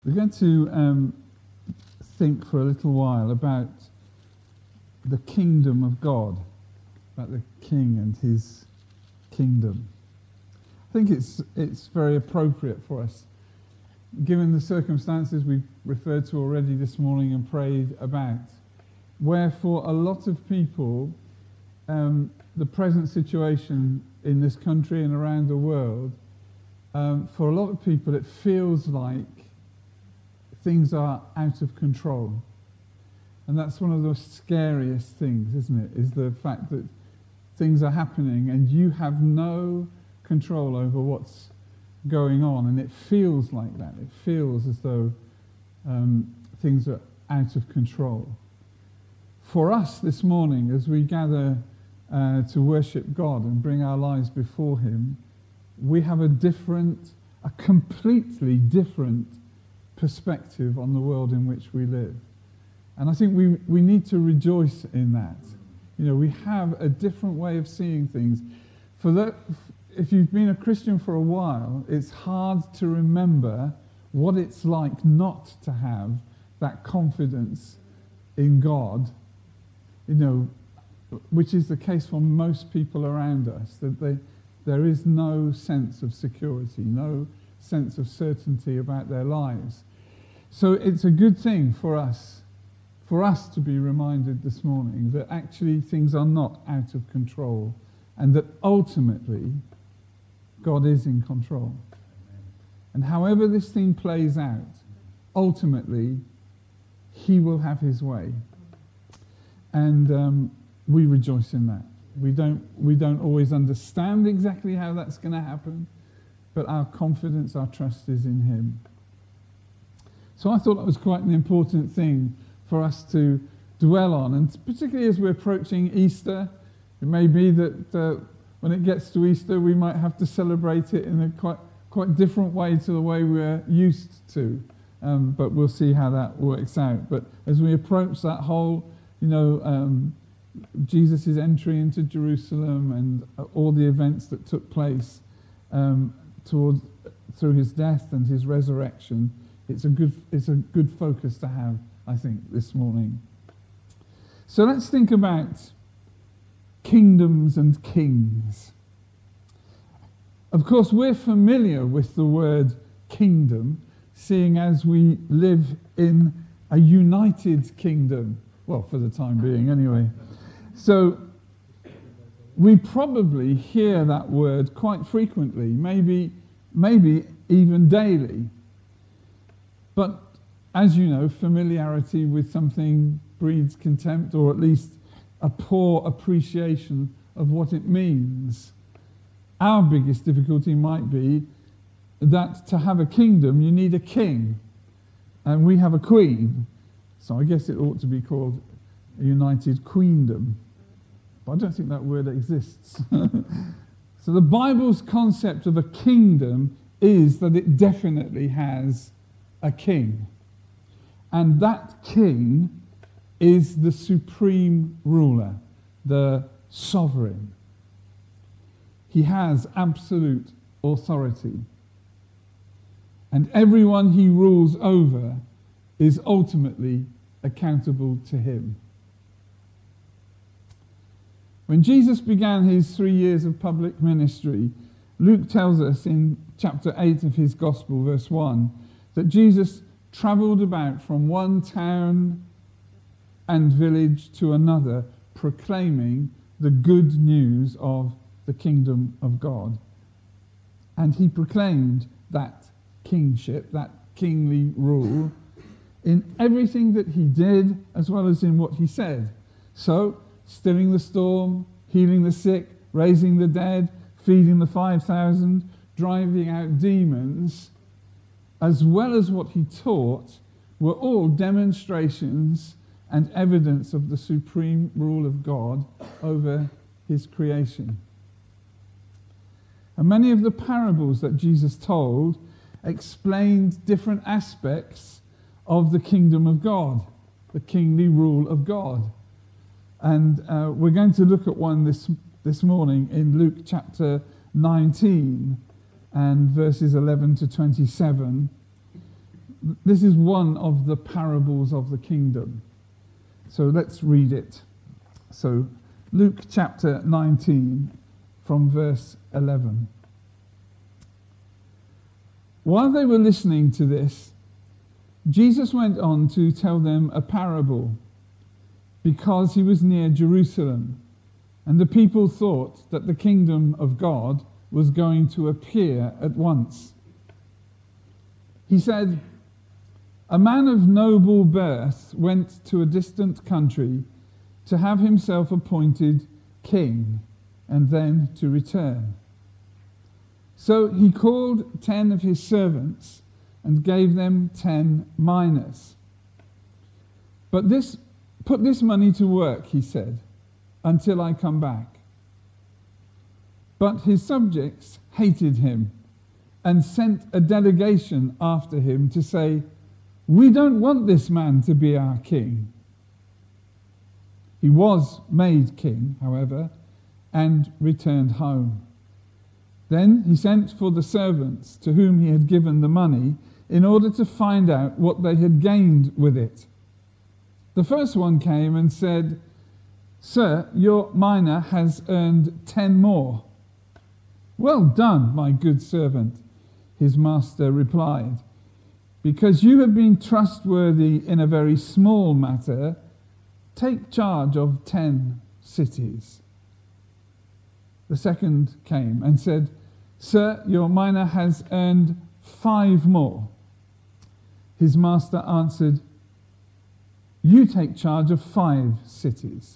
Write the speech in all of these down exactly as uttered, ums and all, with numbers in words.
We're going to um, think for a little while about the kingdom of God, about the King and his kingdom. I think it's it's very appropriate for us, given the circumstances we've referred to already this morning and prayed about, where for a lot of people, um, the present situation in this country and around the world, um, for a lot of people it feels like things are out of control. And that's one of the scariest things, isn't it? Is the fact that things are happening and you have no control over what's going on. And it feels like that. It feels as though um, things are out of control. For us this morning, as we gather uh, to worship God and bring our lives before him, we have a different, a completely different perspective on the world in which we live. And I think we, we need to rejoice in that. You know, we have a different way of seeing things. For that, if you've been a Christian for a while, it's hard to remember what it's like not to have that confidence in God, you know, which is the case for most people around us, that they, there is no sense of security, no sense of certainty about their lives. So it's a good thing for us, for us to be reminded this morning that actually things are not out of control and that ultimately God is in control. And however this thing plays out, ultimately he will have his way. And um, we rejoice in that. We don't, we don't always understand exactly how that's going to happen, but our confidence, our trust is in him. So I thought that was quite an important thing for us to dwell on, and particularly as we're approaching Easter, it may be that uh, when it gets to Easter we might have to celebrate it in a quite quite different way to the way we're used to, um, but we'll see how that works out. But as we approach that whole, you know, um, Jesus' entry into Jerusalem and uh, all the events that took place um, towards through his death and his resurrection, it's a good it's a good focus to have, I think, this morning. So let's think about kingdoms and kings. Of course, we're familiar with the word kingdom, seeing as we live in a united kingdom. Well, for the time being, anyway. So we probably hear that word quite frequently, maybe, maybe even daily. But as you know, familiarity with something breeds contempt, or at least a poor appreciation of what it means. Our biggest difficulty might be that to have a kingdom, you need a king. And we have a queen. So I guess it ought to be called a united queendom. But I don't think that word exists. So the Bible's concept of a kingdom is that it definitely has a king. And that king is the supreme ruler, the sovereign. He has absolute authority. And everyone he rules over is ultimately accountable to him. When Jesus began his three years of public ministry, Luke tells us in chapter eight of his Gospel, verse one, that Jesus travelled about from one town and village to another, proclaiming the good news of the kingdom of God. And he proclaimed that kingship, that kingly rule, in everything that he did as well as in what he said. So, stilling the storm, healing the sick, raising the dead, feeding the five thousand, driving out demons, as well as what he taught, were all demonstrations and evidence of the supreme rule of God over his creation. And many of the parables that Jesus told explained different aspects of the kingdom of God, the kingly rule of God. And uh, we're going to look at one this, this morning in Luke chapter nineteen and verses eleven to twenty-seven. this is one of the parables of the kingdom. So let's read it. So Luke chapter nineteen from verse eleven. While they were listening to this, Jesus went on to tell them a parable, because he was near Jerusalem, and the people thought that the kingdom of God was going to appear at once. He said, "A man of noble birth went to a distant country to have himself appointed king, and then to return. So he called ten of his servants and gave them ten minas. But this, put this money to work, he said, until I come back. But his subjects hated him and sent a delegation after him to say, 'We don't want this man to be our king.' He was made king, however, and returned home. Then he sent for the servants to whom he had given the money in order to find out what they had gained with it. The first one came and said, 'Sir, your mina has earned ten more.' 'Well done, my good servant,' his master replied. 'Because you have been trustworthy in a very small matter, take charge of ten cities.' The second came and said, 'Sir, your mina has earned five more.' His master answered, 'You take charge of five cities.'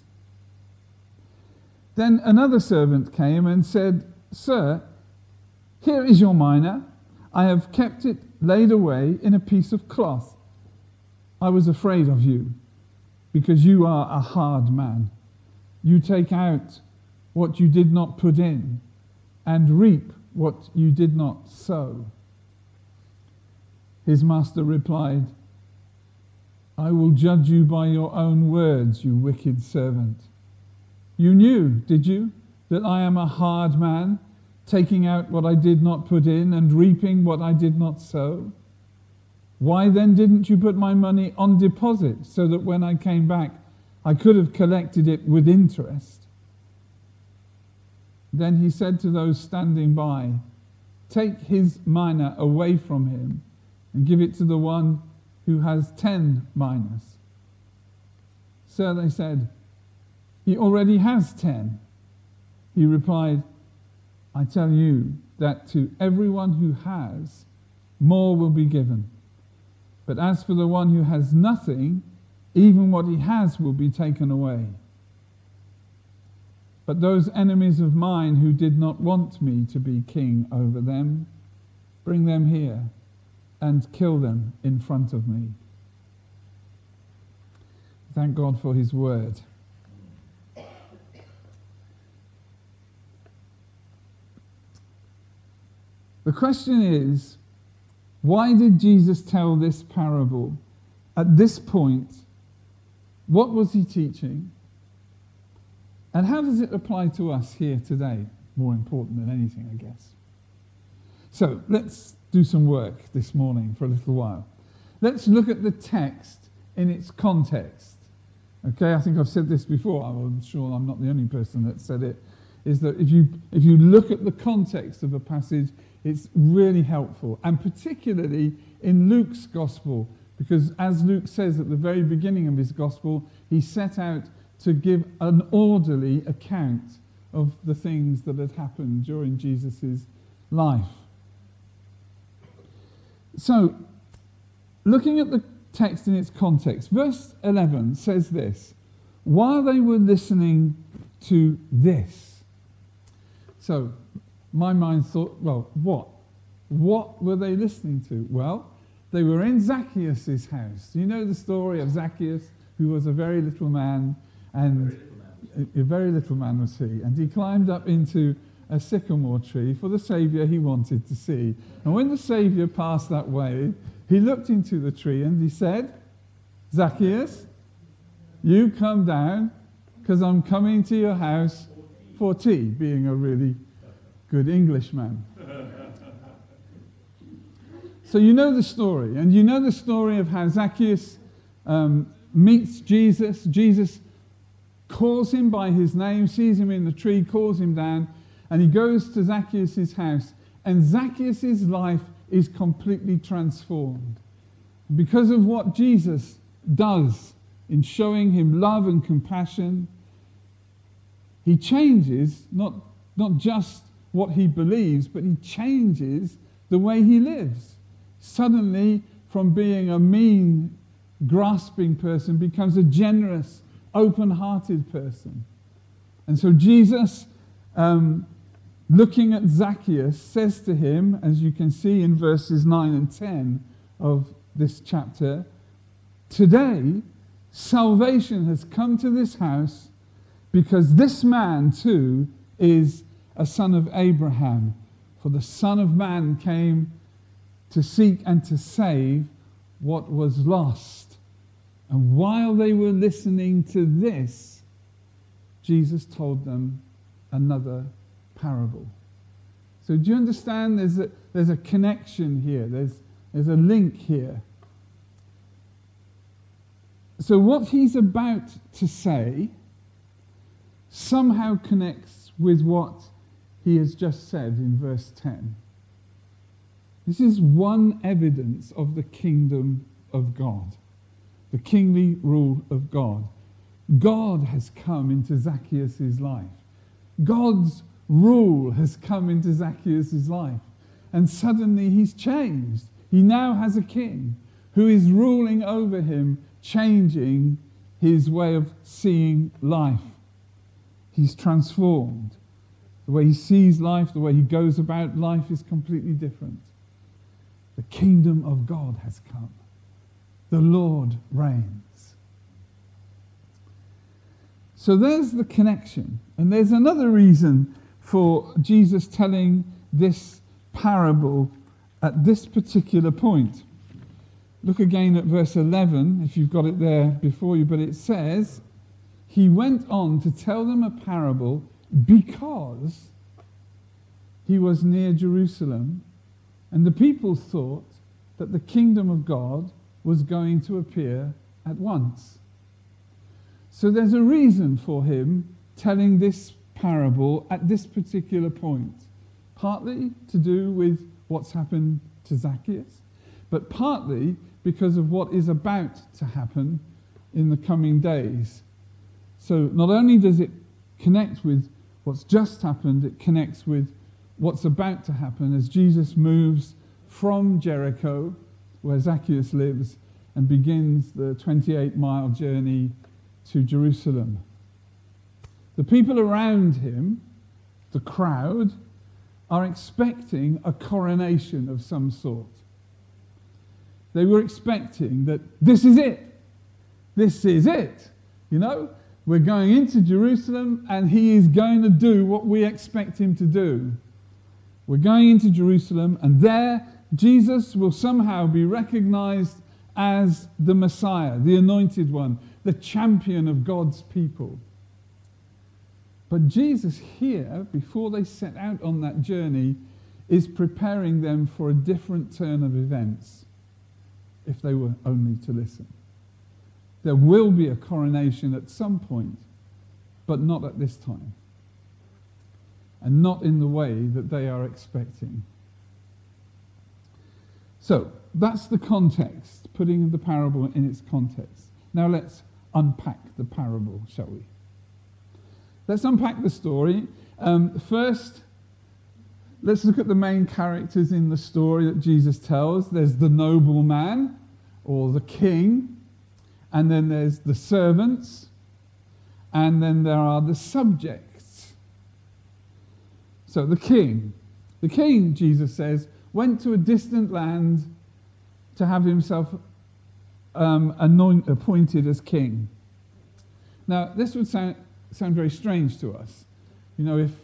Then another servant came and said, 'Sir, here is your mina. I have kept it laid away in a piece of cloth. I was afraid of you, because you are a hard man. You take out what you did not put in, and reap what you did not sow.' His master replied, 'I will judge you by your own words, you wicked servant. You knew, did you, that I am a hard man, taking out what I did not put in and reaping what I did not sow? Why then didn't you put my money on deposit so that when I came back I could have collected it with interest?' Then he said to those standing by, 'Take his mina away from him and give it to the one who has ten minas.' 'Sir,' they said, 'he already has ten.' He replied, 'I tell you that to everyone who has, more will be given. But as for the one who has nothing, even what he has will be taken away. But those enemies of mine who did not want me to be king over them, bring them here and kill them in front of me.'" Thank God for his word. The question is, why did Jesus tell this parable at this point? What was he teaching? And how does it apply to us here today? More important than anything, I guess. So let's do some work this morning for a little while. Let's look at the text in its context. Okay, I think I've said this before. I'm sure I'm not the only person that said it. Is that if you if you look at the context of a passage, it's really helpful, and particularly in Luke's gospel, because as Luke says at the very beginning of his gospel, he set out to give an orderly account of the things that had happened during Jesus' life. So, looking at the text in its context, verse eleven says this: "While they were listening to this." So, my mind thought, well, what? What were they listening to? Well, they were in Zacchaeus' house. You know the story of Zacchaeus, who was a very little man, and very little man. A, a very little man was he, and he climbed up into a sycamore tree for the Saviour he wanted to see. And when the Saviour passed that way, he looked into the tree and he said, "Zacchaeus, you come down, because I'm coming to your house for tea," being a really good Englishman. So you know the story, and you know the story of how Zacchaeus um, meets Jesus. Jesus calls him by his name, sees him in the tree, calls him down, and he goes to Zacchaeus' house, and Zacchaeus' life is completely transformed. Because of what Jesus does in showing him love and compassion, he changes not, not just what he believes, but he changes the way he lives. Suddenly, from being a mean, grasping person, becomes a generous, open-hearted person. And so Jesus, um, looking at Zacchaeus, says to him, as you can see in verses nine and ten of this chapter, today salvation has come to this house because this man too is a son of Abraham. For the Son of Man came to seek and to save what was lost. And while they were listening to this, Jesus told them another parable. So do you understand? There's a, there's a connection here. There's, there's a link here. So what he's about to say somehow connects with what he has just said in verse ten. This is one evidence of the kingdom of God, the kingly rule of God. God has come into Zacchaeus' life. God's rule has come into Zacchaeus' life. And suddenly he's changed. He now has a king who is ruling over him, changing his way of seeing life. He's transformed. The way he sees life, the way he goes about life is completely different. The kingdom of God has come. The Lord reigns. So there's the connection. And there's another reason for Jesus telling this parable at this particular point. Look again at verse eleven, if you've got it there before you, but it says, he went on to tell them a parable because he was near Jerusalem, and the people thought that the kingdom of God was going to appear at once. So there's a reason for him telling this parable at this particular point, partly to do with what's happened to Zacchaeus, but partly because of what is about to happen in the coming days. So not only does it connect with what's just happened, it connects with what's about to happen as Jesus moves from Jericho, where Zacchaeus lives, and begins the twenty-eight mile journey to Jerusalem. The people around him, the crowd, are expecting a coronation of some sort. They were expecting that this is it. This is it. You know, we're going into Jerusalem and he is going to do what we expect him to do. We're going into Jerusalem, and there Jesus will somehow be recognized as the Messiah, the anointed one, the champion of God's people. But Jesus here, before they set out on that journey, is preparing them for a different turn of events, if they were only to listen. There will be a coronation at some point, but not at this time. And not in the way that they are expecting. So, that's the context, putting the parable in its context. Now let's unpack the parable, shall we? Let's unpack the story. Um, first, let's look at the main characters in the story that Jesus tells. There's the nobleman, or the king, and then there's the servants, and then there are the subjects. So the king, the king, Jesus says, went to a distant land to have himself um, anoint, appointed as king. Now, this would sound, sound very strange to us. You know, if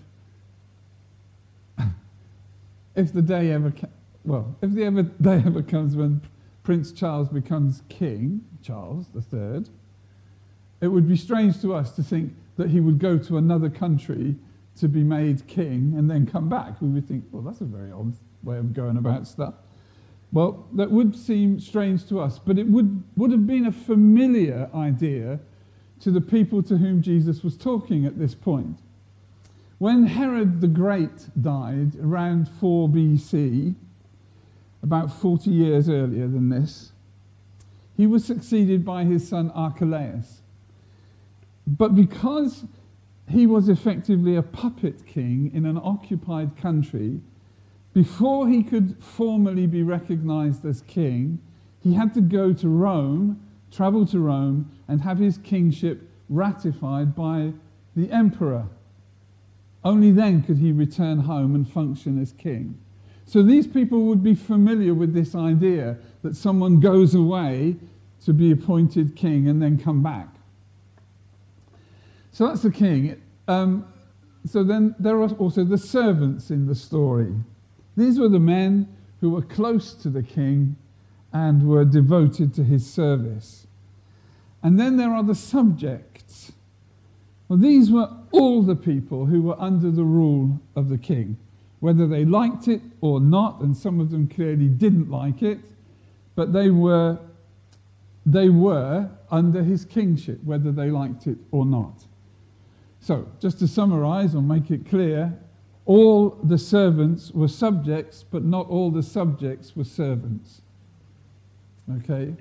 if the day ever, well, if the ever day ever comes when Prince Charles becomes king, Charles the Third, it would be strange to us to think that he would go to another country to be made king and then come back. We would think, well, that's a very odd way of going about stuff. Well, that would seem strange to us, but it would, would have been a familiar idea to the people to whom Jesus was talking at this point. When Herod the Great died around four B C, about forty years earlier than this, he was succeeded by his son Archelaus. But because he was effectively a puppet king in an occupied country, before he could formally be recognized as king, he had to go to Rome, travel to Rome, and have his kingship ratified by the emperor. Only then could he return home and function as king. So these people would be familiar with this idea that someone goes away to be appointed king and then come back. So that's the king. Um, so then there are also the servants in the story. These were the men who were close to the king and were devoted to his service. And then there are the subjects. Well, these were all the people who were under the rule of the king, whether they liked it or not, and some of them clearly didn't like it, but they were, they were under his kingship, whether they liked it or not. So, just to summarize or make it clear, all the servants were subjects, but not all the subjects were servants. Okay?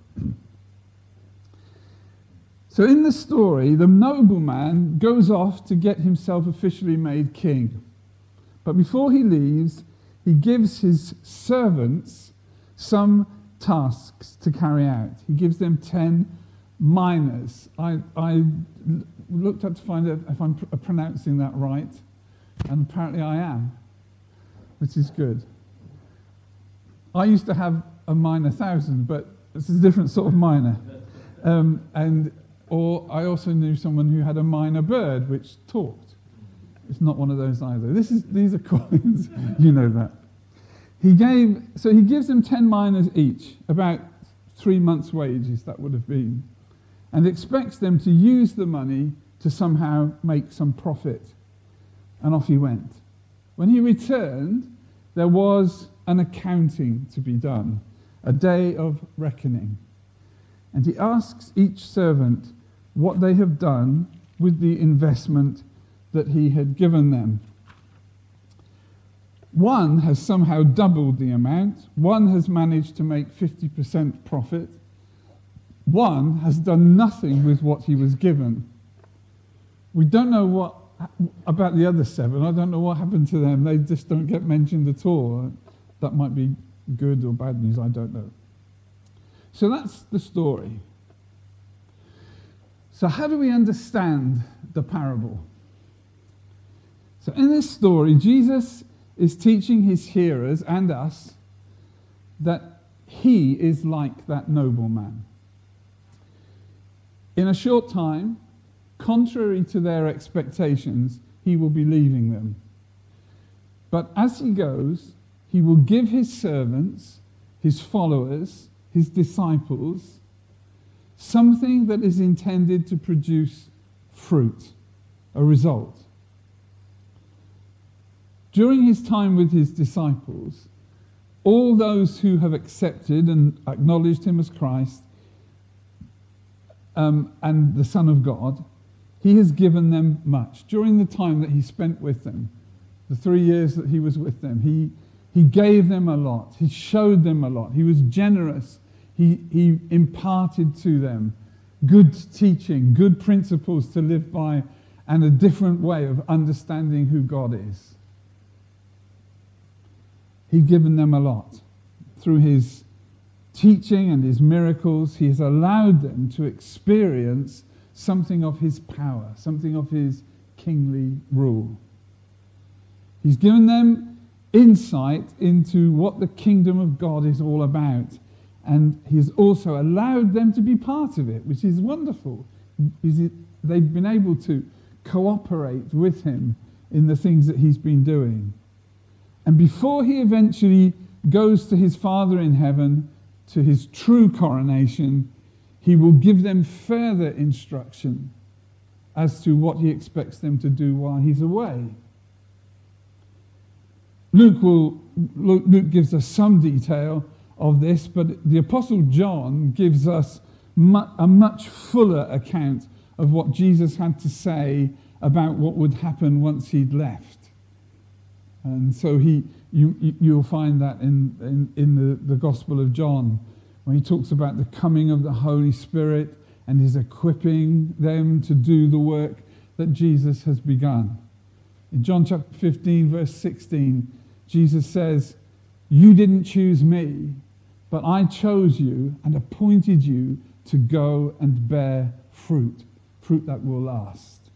So in the story, the nobleman goes off to get himself officially made king. But before he leaves, he gives his servants some tasks to carry out. He gives them ten minas. I, I looked up to find out if I'm pr- pronouncing that right, and apparently I am, which is good. I used to have a mina thousand, but it's a different sort of mina. Um, and or I also knew someone who had a mina bird, which talked. It's not one of those either. This is these are coins, you know that. He gave so he gives them ten minas each, about three months' wages that would have been, and expects them to use the money to somehow make some profit. And off he went. When he returned, there was an accounting to be done, a day of reckoning. And he asks each servant what they have done with the investment that he had given them. One has somehow doubled the amount. One has managed to make fifty percent profit. One has done nothing with what he was given. We don't know what about the other seven. I don't know what happened to them. They just don't get mentioned at all. That might be good or bad news, I don't know. So that's the story. So how do we understand the parable? So in this story, Jesus is teaching his hearers and us that he is like that nobleman. In a short time, contrary to their expectations, he will be leaving them. But as he goes, he will give his servants, his followers, his disciples, something that is intended to produce fruit, a result. During his time with his disciples, all those who have accepted and acknowledged him as Christ um, and the Son of God, he has given them much. During the time that he spent with them, the three years that he was with them, he, he gave them a lot. He showed them a lot. He was generous. He, he imparted to them good teaching, good principles to live by, and a different way of understanding who God is. He'd given them a lot. Through his teaching and his miracles, he has allowed them to experience something of his power, something of his kingly rule. He's given them insight into what the kingdom of God is all about. And he's also allowed them to be part of it, which is wonderful. They've been able to cooperate with him in the things that he's been doing. And before he eventually goes to his Father in heaven, to his true coronation, he will give them further instruction as to what he expects them to do while he's away. Luke will Luke gives us some detail of this, but the Apostle John gives us mu- a much fuller account of what Jesus had to say about what would happen once he'd left. And so he, you, you'll find that in, in, in the, the Gospel of John, when he talks about the coming of the Holy Spirit and his equipping them to do the work that Jesus has begun. In John chapter fifteen, verse sixteen, Jesus says, "You didn't choose me, but I chose you and appointed you to go and bear fruit, fruit that will last."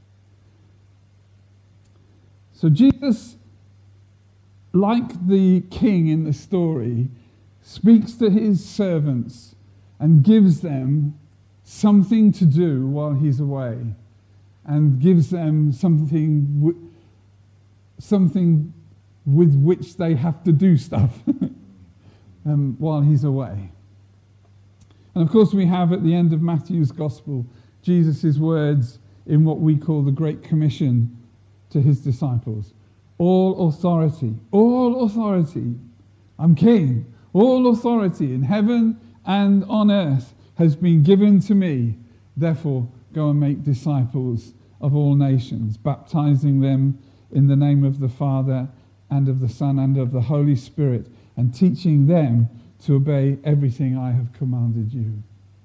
So Jesus, like the king in the story, speaks to his servants and gives them something to do while he's away, and gives them something, w- something with which they have to do stuff um, while he's away. And of course we have at the end of Matthew's Gospel Jesus' words in what we call the Great Commission to his disciples. All authority, all authority, I'm king, all authority in heaven and on earth has been given to me. Therefore, go and make disciples of all nations, baptizing them in the name of the Father and of the Son and of the Holy Spirit, and teaching them to obey everything I have commanded you.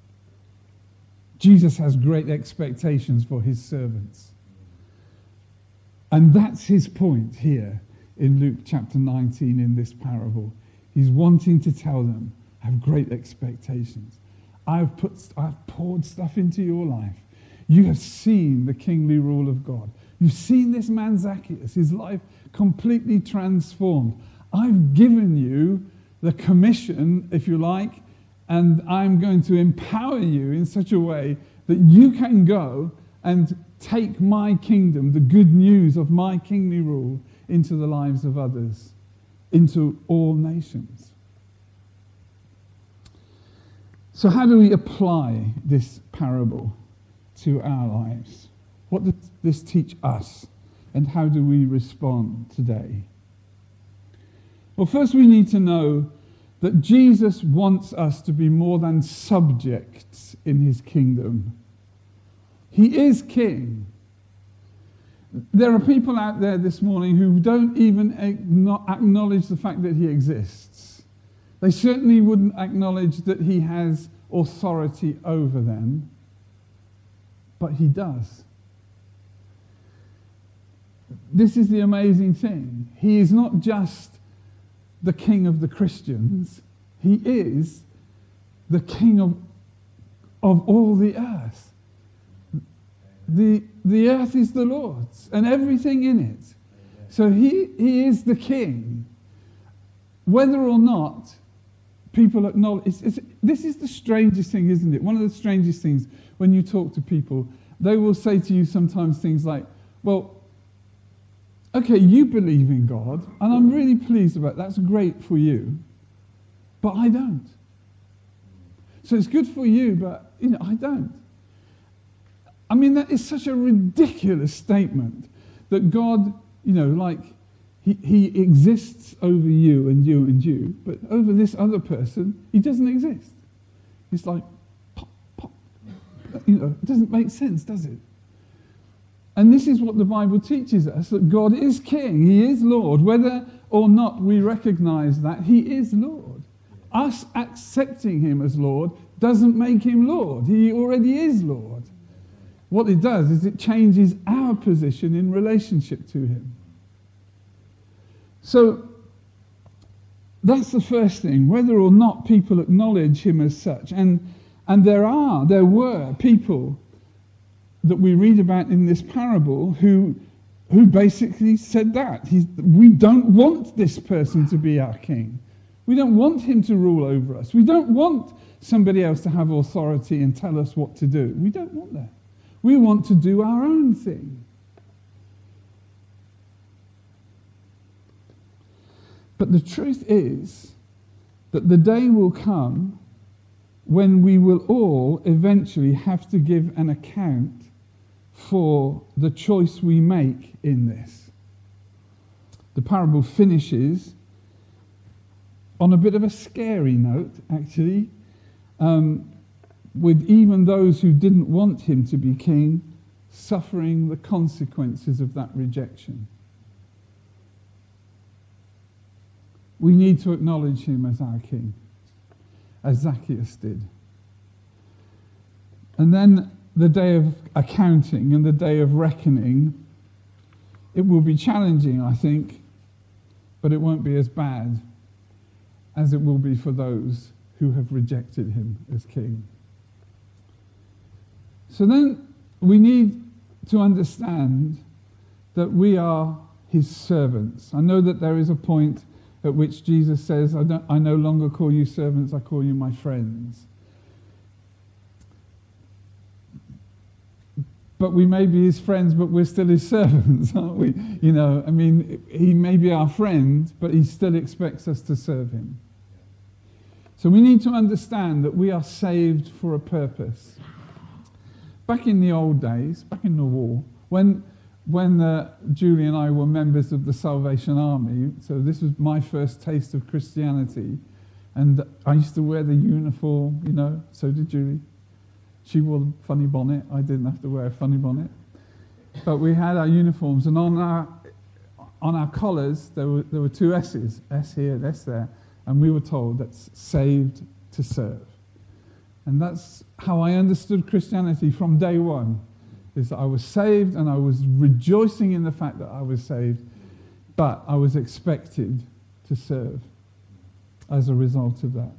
Jesus has great expectations for his servants. And that's his point here in Luke chapter nineteen in this parable. He's wanting to tell them, I have great expectations. I've put, I've poured stuff into your life. You have seen the kingly rule of God. You've seen this man Zacchaeus, his life completely transformed. I've given you the commission, if you like, and I'm going to empower you in such a way that you can go and take my kingdom, the good news of my kingly rule, into the lives of others, into all nations. So how do we apply this parable to our lives? What does this teach us? And how do we respond today? Well, first we need to know that Jesus wants us to be more than subjects in his kingdom. He is king. There are people out there this morning who don't even acknowledge the fact that he exists. They certainly wouldn't acknowledge that he has authority over them, but he does. This is the amazing thing. He is not just the king of the Christians. He is the king of, of all the earth. The, the earth is the Lord's and everything in it. So he, he is the king. Whether or not people acknowledge... It's, it's, this is the strangest thing, isn't it? One of the strangest things when you talk to people, they will say to you sometimes things like, well, okay, you believe in God, and I'm really pleased about it. That's great for you, but I don't. So it's good for you, but you know, I don't. I mean, that is such a ridiculous statement that God, you know, like, he, he exists over you and you and you, but over this other person, he doesn't exist. It's like, pop, pop. You know, it doesn't make sense, does it? And this is what the Bible teaches us, that God is king, he is Lord. Whether or not we recognize that, he is Lord. Us accepting him as Lord doesn't make him Lord. He already is Lord. What it does is it changes our position in relationship to him. So that's the first thing, whether or not people acknowledge him as such. And, and there are, there were people that we read about in this parable who, who basically said that. He's, we don't want this person to be our king. We don't want him to rule over us. We don't want somebody else to have authority and tell us what to do. We don't want that. We want to do our own thing. But the truth is that the day will come when we will all eventually have to give an account for the choice we make in this. The parable finishes on a bit of a scary note, actually, um, with even those who didn't want him to be king suffering the consequences of that rejection. We need to acknowledge him as our king, as Zacchaeus did. And then the day of accounting and the day of reckoning, it will be challenging, I think, but it won't be as bad as it will be for those who have rejected him as king. So then we need to understand that we are his servants. I know that there is a point at which Jesus says, I, don't, I no longer call you servants, I call you my friends. But we may be his friends, but we're still his servants, aren't we? You know, I mean, he may be our friend, but he still expects us to serve him. So we need to understand that we are saved for a purpose. Back in the old days, back in the war, when when uh, Julie and I were members of the Salvation Army, so this was my first taste of Christianity, and I used to wear the uniform, you know, so did Julie. She wore the funny bonnet. I didn't have to wear a funny bonnet. But we had our uniforms, and on our on our collars there were there were two S's, S here and S there, and we were told that's saved to serve. And that's how I understood Christianity from day one, is that I was saved and I was rejoicing in the fact that I was saved, but I was expected to serve as a result of that.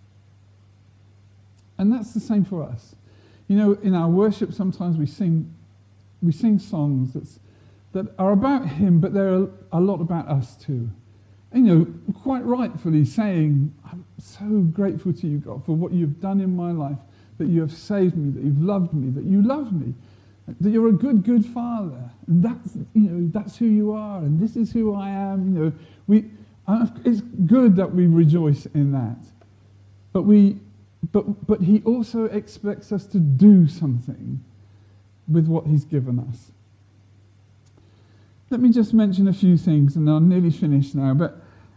And that's the same for us. You know, in our worship sometimes we sing we sing songs that's, that are about him, but they're a, a lot about us too. And, you know, quite rightfully saying, I'm so grateful to you, God, for what you've done in my life, that you have saved me, that you've loved me, that you love me, that you're a good, good father. And that's, you know, that's who you are, and this is who I am. You know, we, uh, it's good that we rejoice in that. But we, but, but he also expects us to do something with what he's given us. Let me just mention a few things, and I'm nearly finished now, but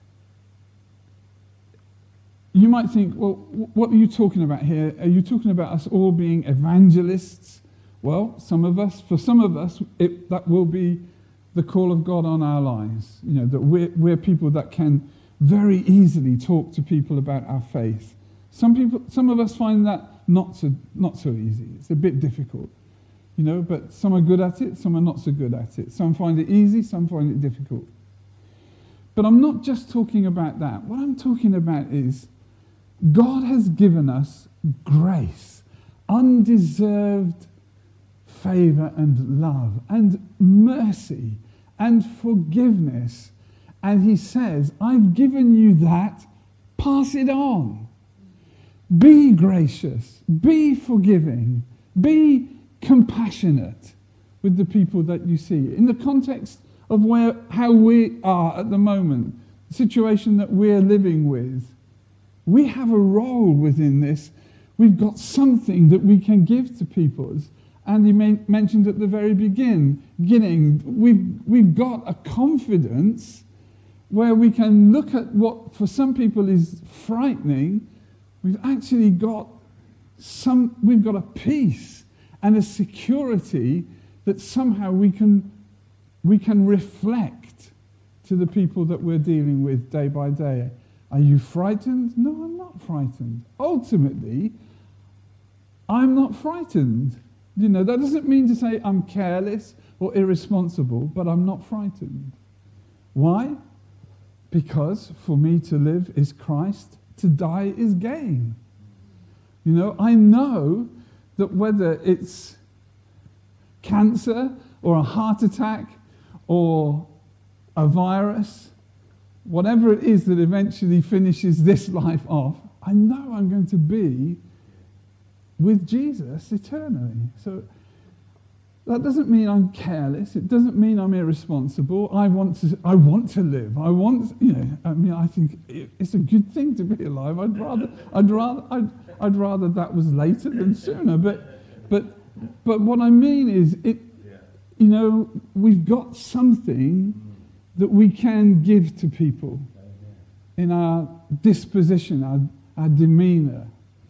you might think, well, what are you talking about here? Are you talking about us all being evangelists? Well, some of us, for some of us, it, that will be the call of God on our lives. You know, that we're, we're people that can very easily talk to people about our faith. Some people, some of us find that not so, not so easy. It's a bit difficult. You know, but some are good at it, some are not so good at it. Some find it easy, some find it difficult. But I'm not just talking about that. What I'm talking about is God has given us grace, undeserved favor and love and mercy and forgiveness. And he says, I've given you that, pass it on. Be gracious, be forgiving, be compassionate with the people that you see. In the context of where how we are at the moment, the situation that we're living with, we have a role within this. We've got something that we can give to people. As Andy mentioned at the very begin, beginning, we've, we've got a confidence where we can look at what for some people is frightening. We've actually got some, we've got a peace and a security that somehow we can we can reflect to the people that we're dealing with day by day. Are you frightened? No, I'm not frightened. Ultimately, I'm not frightened. You know, that doesn't mean to say I'm careless or irresponsible, but I'm not frightened. Why? Because for me to live is Christ, to die is gain. You know, I know that whether it's cancer or a heart attack or a virus, whatever it is that eventually finishes this life off, I know I'm going to be with Jesus eternally. So that doesn't mean I'm careless. It doesn't mean I'm irresponsible. I want to. I want to live. I want. You know. I mean, I think it's a good thing to be alive. I'd rather. I'd rather. I'd, I'd rather that was later than sooner. But, but, but what I mean is, it. You know, we've got something that we can give to people. in our disposition, our, our demeanour.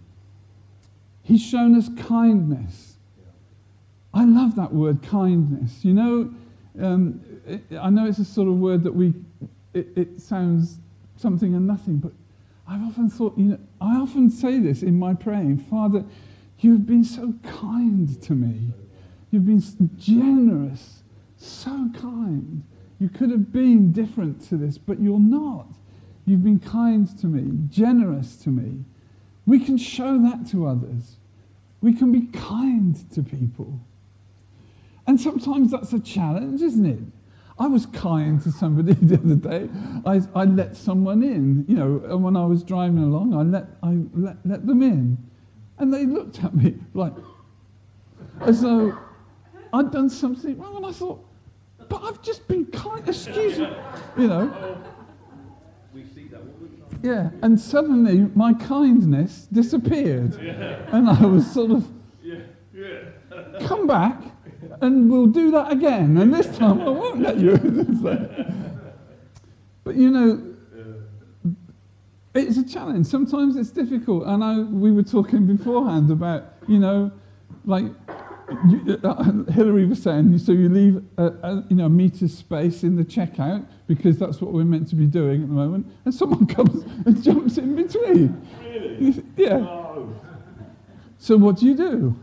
He's shown us kindness. I love that word, kindness. You know, um, it, I know it's a sort of word that we, it, it sounds something and nothing, but I've often thought, you know, I often say this in my praying, Father, you've been so kind to me. You've been generous, so kind. You could have been different to this, but you're not. You've been kind to me, generous to me. We can show that to others. We can be kind to people. And sometimes that's a challenge, isn't it? I was kind to somebody the other day. I, I let someone in, you know, and when I was driving along, I let I let, let them in. And they looked at me like, as though I'd done something wrong. And I thought, but I've just been kind, excuse me, you know. We see that all the time. Yeah, and suddenly my kindness disappeared. Yeah. And I was sort of, yeah. Yeah. come back and we'll do that again. And this time I won't let you in. But you know, it's a challenge. Sometimes it's difficult. And I, we were talking beforehand about, you know, like you, uh, Hillary was saying, so you leave a, a you know, meter space in the checkout because that's what we're meant to be doing at the moment. And someone comes and jumps in between. Really? Yeah. No. So what do you do?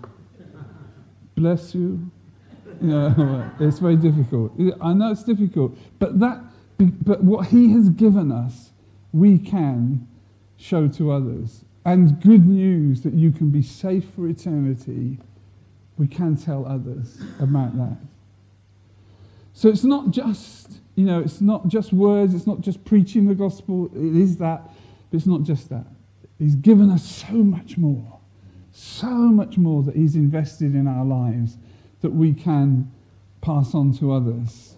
Bless you. You know, it's very difficult. I know it's difficult, but that, but what He has given us, we can show to others. And good news that you can be safe for eternity, we can tell others about that. So it's not just, you know, it's not just words, it's not just preaching the gospel, it is that, but it's not just that. He's given us so much more, so much more that He's invested in our lives that we can pass on to others.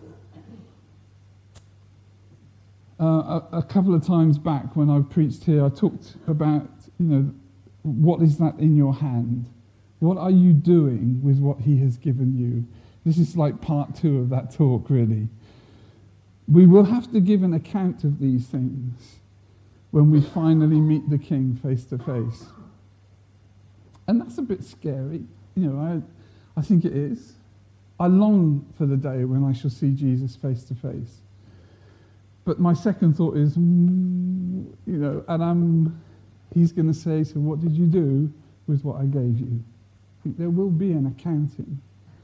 Uh, a, a couple of times back when I preached here, I talked about, you know, what is that in your hand? What are you doing with what He has given you? This is like part two of that talk, really. We will have to give an account of these things when we finally meet the King face to face. And that's a bit scary. You know, I, I think it is. I long for the day when I shall see Jesus face to face. But my second thought is, mm, you know, and I'm, He's going to say, so what did you do with what I gave you? I think there will be an accounting.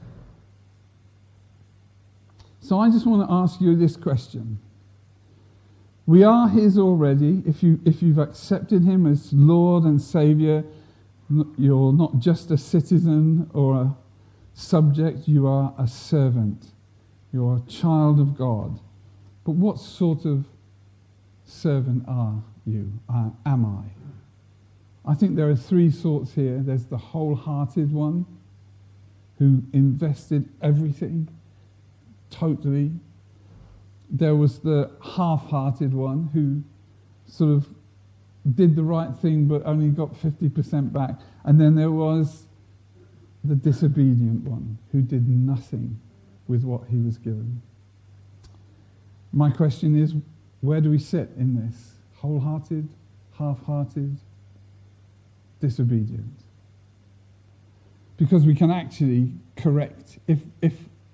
So I just want to ask you this question. We are His already. If, you, if you've accepted Him as Lord and Saviour, you're not just a citizen or a subject, you are a servant. You're a child of God. But what sort of servant are you? Uh, am I? I think there are three sorts here. There's the wholehearted one who invested everything, totally. There was the half-hearted one who sort of did the right thing but only got fifty percent back. And then there was the disobedient one who did nothing with what he was given. My question is, where do we sit in this? Wholehearted, half-hearted, disobedient? Because we can actually correct. If, if,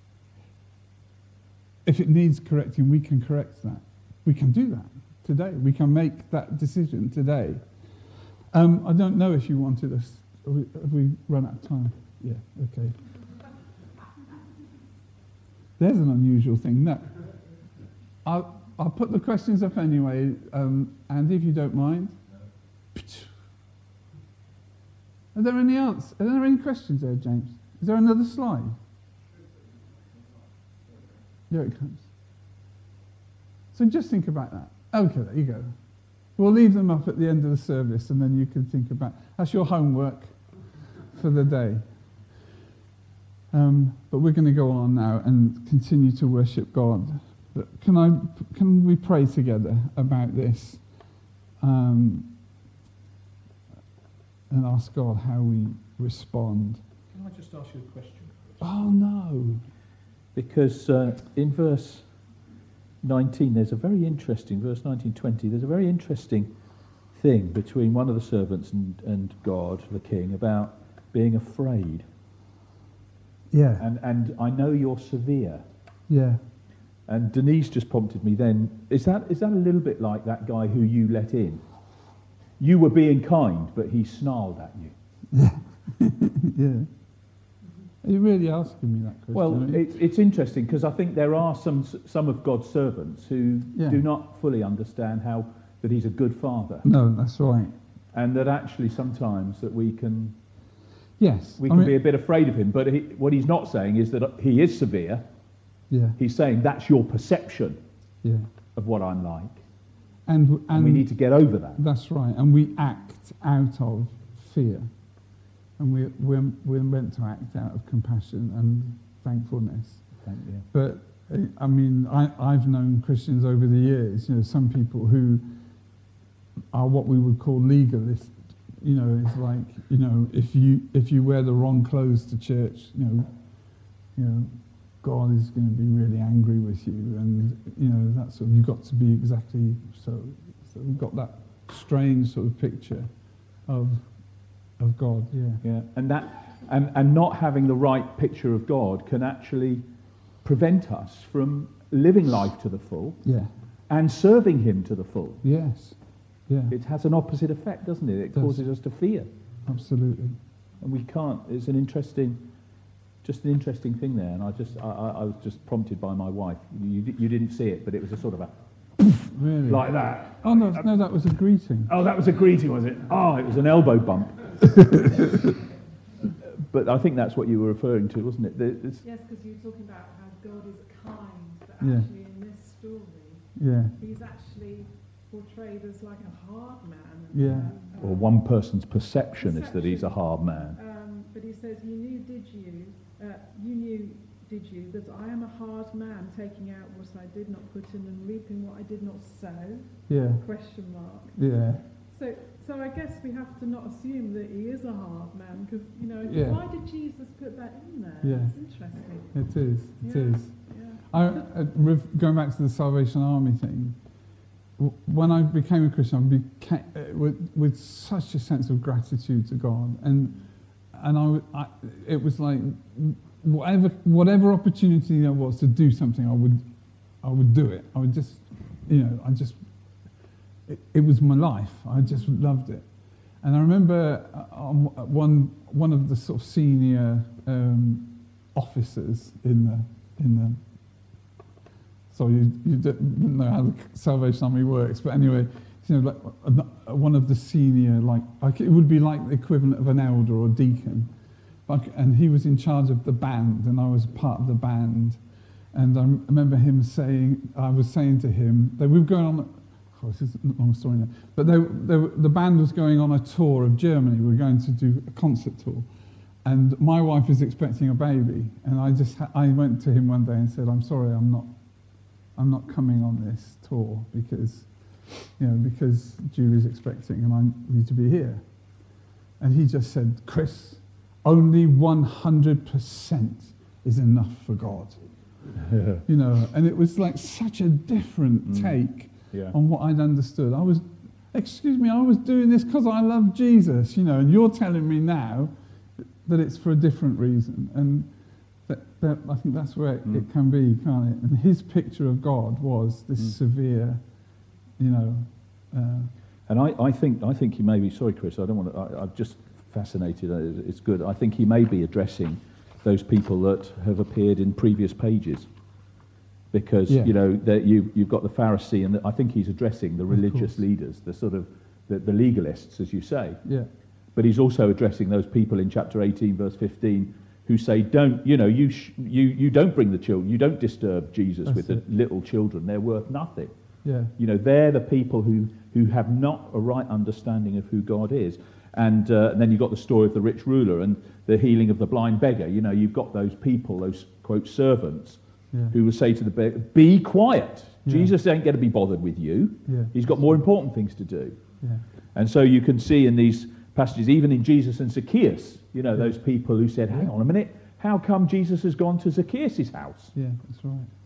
if it needs correcting, we can correct that. We can do that today. We can make that decision today. Um, I don't know if you wanted us. Have we, have we run out of time? Yeah, okay. There's an unusual thing. No. I'll, I'll put the questions up anyway, um, Andy, if you don't mind. Are there any answers? Are there any questions there, James? Is there another slide? Here it comes. So just think about that. Okay, there you go. We'll leave them up at the end of the service, and then you can think about. That's your homework for the day. Um, but we're going to go on now and continue to worship God. But can I? Can we pray together about this, um, and ask God how we respond? Can I just ask you a question? Oh no! Because uh, in verse nineteen, there's a very interesting, verse nineteen, twenty, there's a very interesting thing between one of the servants and, and God, the king, about being afraid. Yeah. And and I know you're severe. Yeah. And Denise just prompted me then, is that is that a little bit like that guy who you let in? You were being kind, but he snarled at you. Yeah. Yeah. Are you really asking me that question? Well, it's it's interesting because I think there are some some of God's servants who Yeah. do not fully understand how that he's a good father, No, that's right. and that actually sometimes that we can Yes. we I can mean- be a bit afraid of him. But he, what he's not saying is that he is severe. Yeah. He's saying that's your perception Yeah. of what I'm like, And, and, and we need to get over that. that's right. And we act out of fear. And we, we're, we're meant to act out of compassion and thankfulness. Thank you. But, uh, I mean, I, I've known Christians over the years, you know, some people who are what we would call legalist. You know, it's like, you know, if you if you wear the wrong clothes to church, you know, you know, God is going to be really angry with you, and you know that's sort of, you've got to be exactly so. So we've got that strange sort of picture of of God, yeah, Yeah, and that and, and not having the right picture of God can actually prevent us from living life to the full yeah, and serving him to the full. yes, yeah, It has an opposite effect, doesn't it? It Does. causes us to fear, absolutely, and we can't. It's an interesting, just an interesting thing there. And I just, I, I I was just prompted by my wife. You, di- you didn't see it, but it was a sort of a really. like that. Oh no, no, that was a greeting. Oh, that was a greeting, was it? Oh, it was an elbow bump. But I think that's what you were referring to, wasn't it? The- it's- Yes, because you were talking about how God is kind, but Yeah. actually in this story, Yeah, he's actually portrayed as like a hard man. Yeah. Um, or one person's perception is that he's a hard man. Um, but he says, "You knew, did you? Uh, you knew, did you, that I am a hard man, taking out what I did not put in and reaping what I did not sow?" yeah, Question mark. yeah, So, so I guess we have to not assume that he is a hard man, because you know, Yeah. why did Jesus put that in there? Yeah. It's interesting. it is, it Yeah. is. Yeah. I, uh, rev- going back to the Salvation Army thing, w- when I became a Christian, I became uh, with, with such a sense of gratitude to God, and and I, w- I- it was like whatever whatever opportunity there was to do something, I would I would do it. I would just, you know, I just it, it was my life. I just loved it. And I remember uh, on one one of the sort of senior um, officers in the in the so you, you don't know how the Salvation Army works, but anyway, you know, like uh, one of the senior, like, like it would be like the equivalent of an elder or deacon, like, and he was in charge of the band, and I was part of the band, and I remember him saying, I was saying to him that we were going on. Oh, this is a long story now, but they, they, the band was going on a tour of Germany. We were going to do a concert tour. And my wife was expecting a baby, and I just ha- I went to him one day and said, "I'm sorry, I'm not I'm not coming on this tour because you know because Julie's expecting and I need to be here." And he just said, "Chris, only one hundred percent is enough for God." You know, and it was like such a different Mm. take Yeah. on what I'd understood. I was, excuse me, I was doing this because I love Jesus, you know, and you're telling me now that it's for a different reason. And that, that, I think that's where it, Mm. it can be, can't it? And his picture of God was this Mm. severe, you know. Uh, And I, I think I think he may be, sorry Chris, I don't want to, I, I'm just fascinated, uh, it's good. I think he may be addressing those people that have appeared in previous pages. Because, Yeah. you know, that you, you've got the Pharisee, and the, I think he's addressing the Of religious course. leaders, the sort of, the, the legalists, as you say. yeah, But he's also addressing those people in chapter eighteen, verse fifteen, who say, don't, you know, you, sh- you, you don't bring the children, you don't disturb Jesus That's with the it. little children, they're worth nothing. yeah, You know, they're the people who, who have not a right understanding of who God is. And, uh, and then you've got the story of the rich ruler and the healing of the blind beggar. You know, you've got those people, those, quote, servants, yeah, who will say to the beggar, be quiet. Yeah. Jesus ain't going to be bothered with you. yeah, He's got more important things to do. yeah, And so you can see in these passages, even in Jesus and Zacchaeus, you know, Yeah. those people who said, hang on a minute, how come Jesus has gone to Zacchaeus' house? yeah, that's right.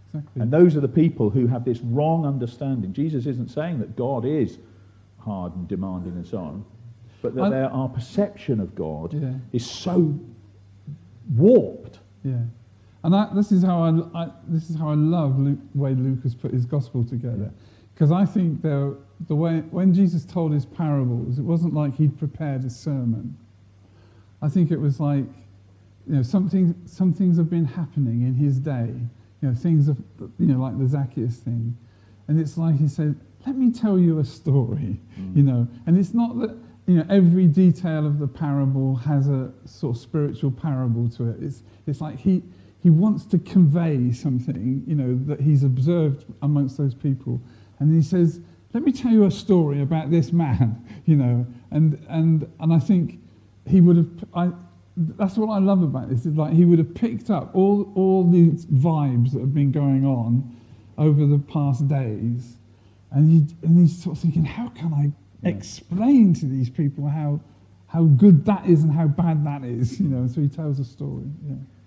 exactly. And those are the people who have this wrong understanding. Jesus isn't saying that God is hard and demanding and so on, but that I, their, our perception of God yeah. is so warped. Yeah, and I, this is how I, I this is how I love Luke, the way Luke has put his gospel together, because I think there, the way when Jesus told his parables, it wasn't like he'd prepared a sermon. I think it was like, you know, something some things have been happening in his day, you know, things of, you know, like the Zacchaeus thing, and it's like he said, "Let me tell you a story," mm. you know, and it's not that. You know, every detail of the parable has a sort of spiritual parable to it. It's it's like he he wants to convey something, you know, that he's observed amongst those people, and he says, "Let me tell you a story about this man," you know, and and and I think he would have. I that's what I love about this. Is like he would have picked up all all these vibes that have been going on over the past days, and he and he's sort of thinking, how can I explain to these people how how good that is and how bad that is, you know. So he tells a story. Yeah.